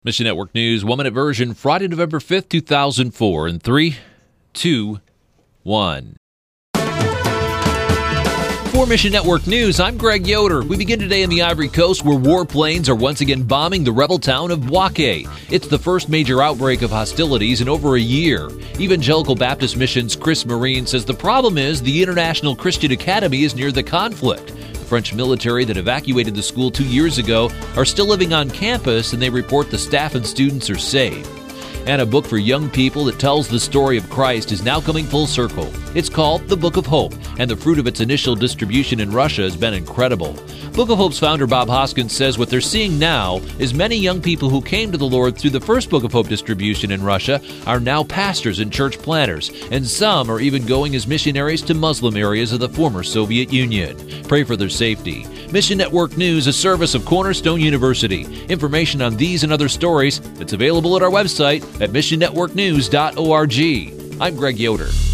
Mission Network News, 1-minute version, Friday, November 5th, 2004, in 3, 2, 1. For Mission Network News, I'm Greg Yoder. We begin today in the Ivory Coast, where warplanes are once again bombing the rebel town of Bouaké. It's the first major outbreak of hostilities in over a year. Evangelical Baptist Mission's Chris Marine says the problem is the International Christian Academy is near the conflict. The French military that evacuated the school 2 years ago are still living on campus, and they report the staff and students are safe. And a book for young people that tells the story of Christ is now coming full circle. It's called The Book of Hope, and the fruit of its initial distribution in Russia has been incredible. Book of Hope's founder Bob Hoskins says what they're seeing now is many young people who came to the Lord through the first Book of Hope distribution in Russia are now pastors and church planners, and some are even going as missionaries to Muslim areas of the former Soviet Union. Pray for their safety. Mission Network News, a service of Cornerstone University. Information on these and other stories that's available at our website at missionnetworknews.org. I'm Greg Yoder.